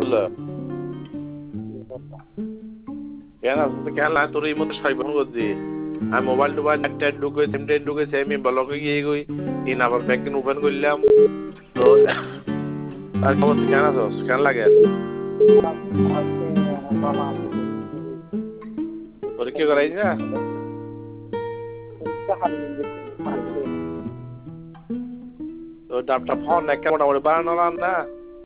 হলো কেন কেন তোর এই মতো সাইবার করছি আমি মোবাইল টোবাইল একটা ঢুকে সিমটা ঢুকে আমি ব্লকে গিয়ে গই তিন আবার ব্যাংক ওপেন করলাম তো আর খবর কেন আছোস কেন লাগে পরীক্ষা করাই না তো ডাবটা ফোন একটা মোটামুটি বানানো না